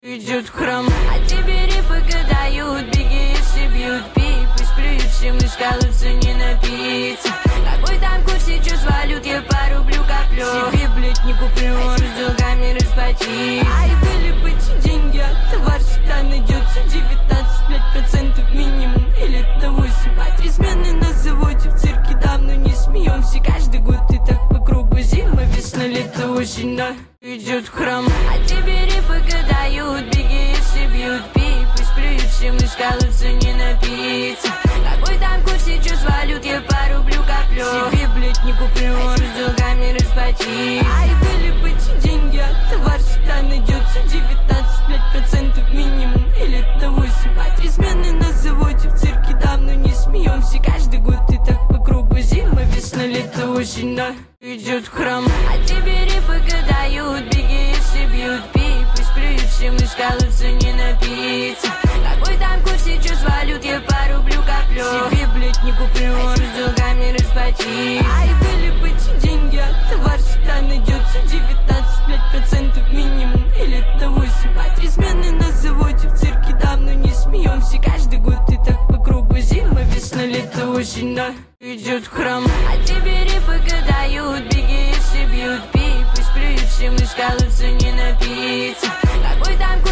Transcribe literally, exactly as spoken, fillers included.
идет в храм. А тебе репы дают, беги, если бьют, пей. Пусть плюют, всем из колодца не напиться. Какой там курс сейчас валют, я по рублю коплю. Себе, блять, не куплю, с долгами расплатись. Ай, вылипать деньги, а товар всегда найдется. Девятнадцать, блять, процентов минимум, или до восемь. А три смены на заводе, в цирке давно не смеемся. Каждый год ты так по кругу, зима, весна, лето, осень, да, идет в храм. А тебе репы дают, беги, если бьют, пей. Пусть плюют, всем из колодца не напиться. Какой там курс сейчас валют, я по рублю коплю. Себе, блять, не куплю, с долгами расплатись. Ай, вылипать деньги, а товар всегда найдется. Девятнадцать, блять, процентов минимум, или до восемь. А три смены на заводе, в цирке давно не смеемся. Каждый год ты так по кругу, зима, весна, лето, осень, да, идет в храм. А тебе репы дают, беги, если бьют, пей. Пусть плюют, всем из колодца не напиться. Какой там курс сейчас валют, я по рублю коплю. Себе, блять, не куплю, с долгами расплатись. Ай, вылипать деньги, а товар всегда найдется. Девятнадцать, блять, процентов минимум, или до восемь. А три смены на заводе, в цирке давно не смеемся. Каждый год ты так по кругу, зима, весна, лето, осень, да, идет в храм. А тебе репы дают, беги, если бьют, пей. Пусть плюют, всем из колодца не напиться. Какой там